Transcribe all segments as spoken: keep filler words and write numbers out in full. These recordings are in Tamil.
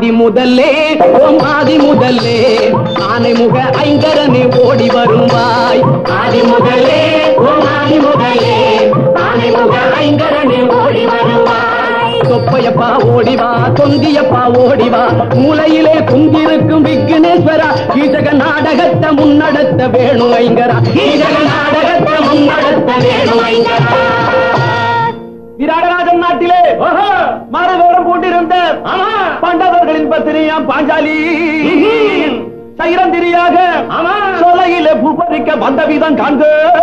ஆதி முதல்லே ஓம் ஆதி முதல்லே ஆனை முக ஐங்கரனே ஓடி வருவாய். ஆதி முதல்லே ஓம் ஆதி முதல்லே ஆனை முக ஐங்கரனே ஓடி வருவாய். தொப்பையப்பா ஓடிவா தொந்தியப்பா ஓடிவா மூலையிலே குந்திருக்கும் விக்னேஸ்வரா கீழக நாடகத்தை முன்னடத்த வேணும் ஐங்கரா. கீழக நாடகத்தை முன்னடத்த வேணும் ஐங்கரா. விராடராஜன் நாட்டிலே மாரதோரம் போட்டிருந்த பாண்டவர்களின் பத்திரியாம் பாஞ்சாலி சைரந்திரியாக சோலையிலே பூபரிக்க வந்த விதம் காண்க.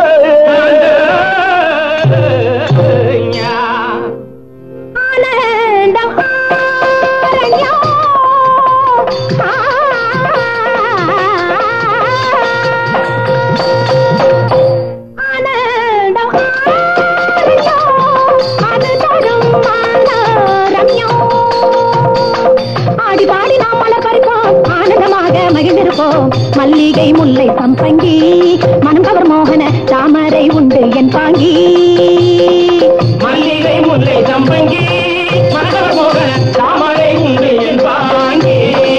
மல்லிகை முல்லை சம்பங்கி மனம்பவர் மோகன தாமரை உண்டு என் பாங்கி. மல்லிகை முல்லை சம்பங்கி மனம்பவர் மோகன தாமரை உண்டு என் பாங்கி.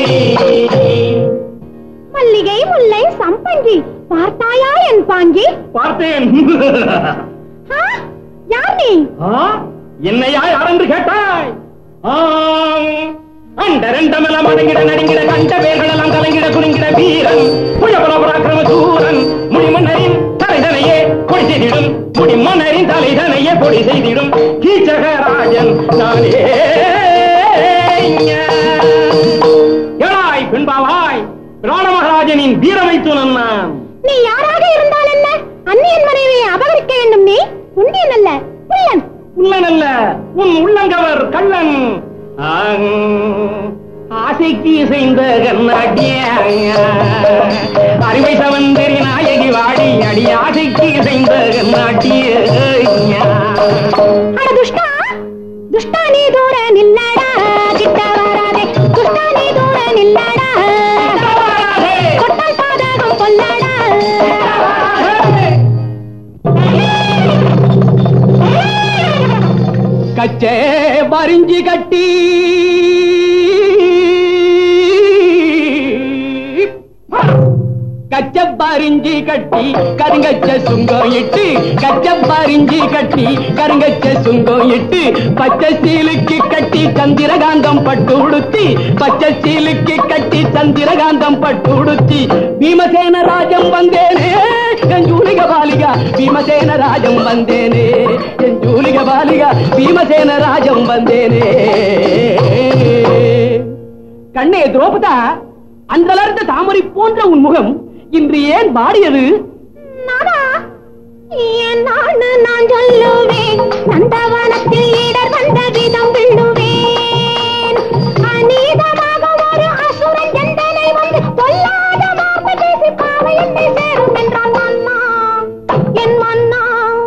மல்லிகை முல்லை சம்பங்கி பார்த்தாயா என் பாங்கி? பார்த்தேன். யார் நீ? என்னையா யார் என்று கேட்டாய்? அண்டரண்டமெல்லாம் அடங்கிட நடுங்கிட கண்ட பேர்களெல்லாம் கலங்கிட குறுங்கிட வீரன் புயபலபராக்கிரம சூரன் முடிமன்னரின் தலைதனையே பொடி செய்திடும் முடிமன்னரின் தலைதனையே பொடி செய்திடும் கீச்சகராஜன் நானே. எழாய் பின்பாவாய் பிராண மகாராஜனின் வீரமை துணன் நான். நீ யாராக இருந்தால் என்ன? அந்நியன் மனைவியை அபகரிக்க வேண்டும். நீ உண்டியன் அல்ல உள்ளன். உள்ளன் அல்ல உன் உள்ளங்கவர் கள்ளன். ஆசைக்கு செய்த கண்ணாட்டிய அறிவை சவந்தரி நாயகி வாடி அடி ஆசைக்கு செய்த கண்ணாட்டிய. துஷ்டா துஷ்டா நீ தூர நில்லடா கிட்ட வராதே. துஷ்டா நீ தூர நில்லடா கொட்டால் பாதகம் கொல்லடா. கச்சே வரிஞ்சி கட்டி கச்சப்பரிஞ்சி கட்டி கருங்கச்ச சுங்கம் இட்டு கச்சப்பரிஞ்சி கட்டி கருங்கச்ச சுங்கம் இட்டு பச்சை சீலுக்கு கட்டி சந்திரகாந்தம் பட்டு உடுத்தி பச்சை சீலுக்கு கட்டி சந்திரகாந்தம் பட்டு உடுத்தி பீமசேன ராஜம் வந்தேனே என் ஜூலிக பாலிகா பீமசேன ராஜம் வந்தேனே என் ஜூலிக பாலிகா பீமசேன ராஜம் வந்தேனே. கண்ணே துரோபதா அன்றலர்ந்த தாமரை போன்ற உன் முகம் இன்று ஏன் வாடியது? நான் சொல்லுவேன் நந்தவனத்தில் இடர் வந்த விதம் விழுவேன். அநீதமாக ஒரு அசுரன் எந்தனை வந்து பொல்லாத வார்த்தை பேசி பாவை என்னை சேரும் என்றான் மன்னா என் மன்னா.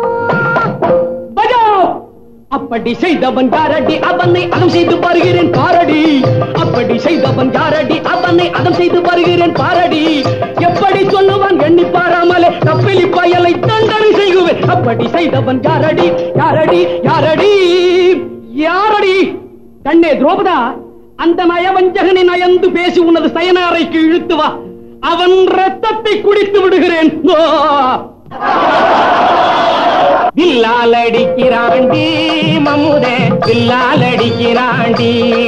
அப்படி செய்தவன் யாரடி அவனை அதம் செய்து வருகிறேன் பாரடி. அப்படி செய்தவன் யாரடி அவனை அதம் செய்து வருகிறேன் பாரடி. எப்படி சொல்லுவான் எண்ணி பாராமலே கப்பிலி பயலை தண்டனை செய்குவேன். அப்படி செய்தவன் யாரடி யாரடி யாரடி யாரடி. கண்ணே துரோபதா அந்த நயவஞ்சகனை நயந்து பேசி உனது சயன அறைக்கு இழுத்து வா. அவன் ரத்தத்தை குடித்து விடுகிறேன். வில்லால் அடிக்கிறாண்டி மமுதே வில்லால் அடிக்கிறாண்டி.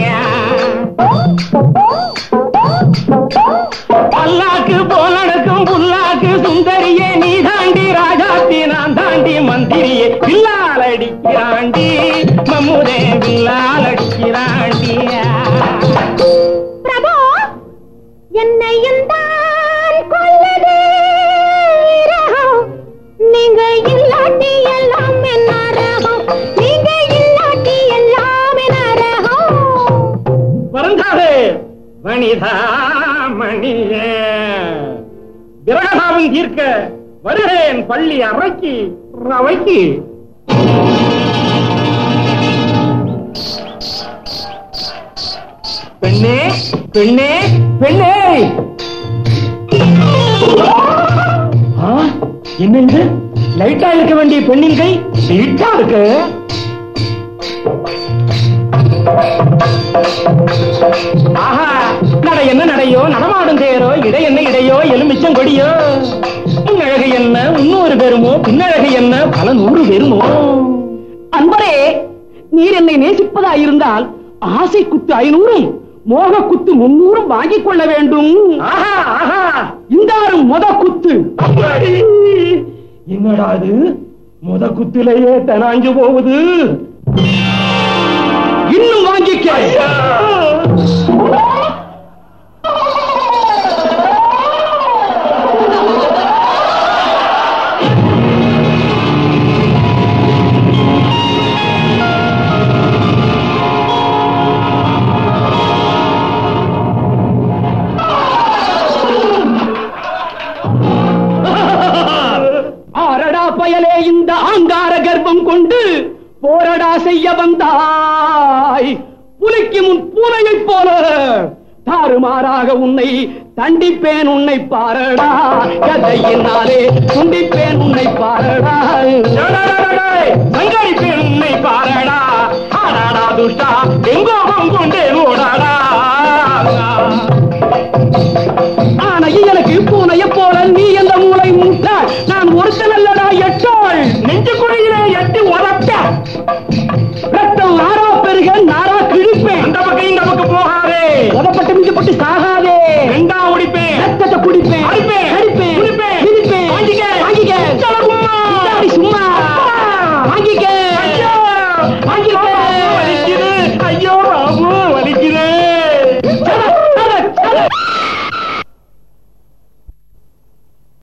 பல்லாக்கு போலடக்கும் புல்லாக்கு சுந்தரியே நீ தாண்டி ராஜாத்தி நான் தாண்டி மந்திரியே வில்லால் அடிக்கிறாண்டி மமுதே வில்லால் அடிக்கிறாண்டி. பிரபு என்னையும் தான் கொல்லதே நீங்க இல்லாட்டி எல்லாம் என்ன ரகம். நீங்க இல்லாட்டி எல்லாம் என்ன ரகம். வருந்தாதே மணிதா மணியே விரகதாவும் தீர்க்க வருகிறேன் பள்ளி அறைக்கு ரவைக்கு. பெண்ணே பெண்ணே பெண்ணே. என்ன லைட்டா இருக்க வேண்டிய பெண்ணின் கை லைட்டா இருக்கு. ஆஹா, நடை என்ன நடையோ, நடமாடும் தேரோ, இடை என்ன இடையோ, எலுமிச்சம் கொடியோ, முன்னழகு என்ன முன்னூறு பெருமோ, பின்னழகு என்ன பல நூறு பெருமோ. அன்பரே, நீர் என்னை நேசிப்பதா இருந்தால் ஆசை குத்து ஐநூறும் மோக குத்து முன்னூறும் வாங்கிக் கொள்ள வேண்டும். இந்தாரும் மொத குத்து. என்னடா அது, மொத குத்திலேயே தனாஞ்சு போகுது. இன்னும் வாங்கிக்க. பயலே, இந்த ஆங்கார கர்ப்பம் கொண்டு போரடா செய்ய வந்தாய். புலிக்கு முன் பூனையைப் போல தாறுமாறாக உன்னை தண்டிப்பேன், உன்னை பாரடா. கதையினாலே துண்டிப்பேன், உன்னை பாரடா. சங்கரிப்பேன், உன்னை பாரடா. ஆடாடா துஷ்டா, எங்கோகம் கொண்டே ஓடாடா. ஆனா எனக்கு பூனைய போல நீ எந்த மூளை மூட்டாள், நான் ஒருத்தன் அல்லடா எட்டாள். நெஞ்சுக்குழி